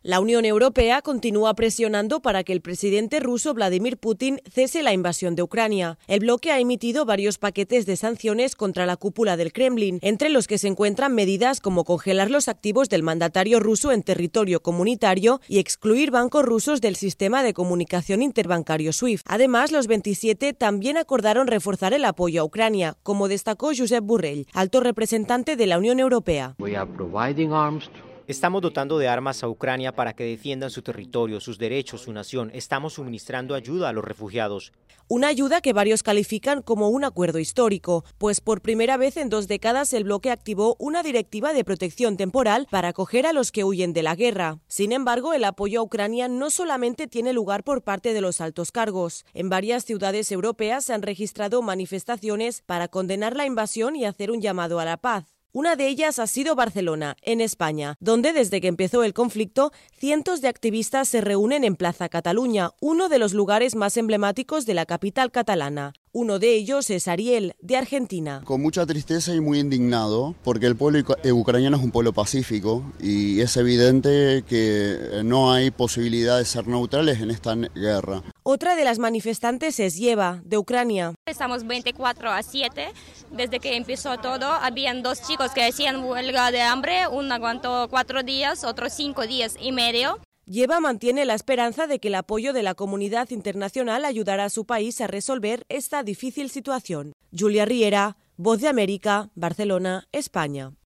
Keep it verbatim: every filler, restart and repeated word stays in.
La Unión Europea continúa presionando para que el presidente ruso Vladimir Putin cese la invasión de Ucrania. El bloque ha emitido varios paquetes de sanciones contra la cúpula del Kremlin, entre los que se encuentran medidas como congelar los activos del mandatario ruso en territorio comunitario y excluir bancos rusos del sistema de comunicación interbancario SWIFT. Además, los veintisiete también acordaron reforzar el apoyo a Ucrania, como destacó Josep Borrell, alto representante de la Unión Europea. Estamos dotando de armas a Ucrania para que defiendan su territorio, sus derechos, su nación. Estamos suministrando ayuda a los refugiados. Una ayuda que varios califican como un acuerdo histórico, pues por primera vez en dos décadas el bloque activó una directiva de protección temporal para acoger a los que huyen de la guerra. Sin embargo, el apoyo a Ucrania no solamente tiene lugar por parte de los altos cargos. En varias ciudades europeas se han registrado manifestaciones para condenar la invasión y hacer un llamado a la paz. Una de ellas ha sido Barcelona, en España, donde desde que empezó el conflicto, cientos de activistas se reúnen en Plaza Cataluña, uno de los lugares más emblemáticos de la capital catalana. Uno de ellos es Ariel, de Argentina. Con mucha tristeza y muy indignado, porque el pueblo ucraniano es un pueblo pacífico y es evidente que no hay posibilidad de ser neutrales en esta guerra. Otra de las manifestantes es Yeva, de Ucrania. Estamos veinticuatro a siete, desde que empezó todo, habían dos chicos que hacían huelga de hambre, uno aguantó cuatro días, otro cinco días y medio. Yeva mantiene la esperanza de que el apoyo de la comunidad internacional ayudará a su país a resolver esta difícil situación. Julia Riera, Voz de América, Barcelona, España.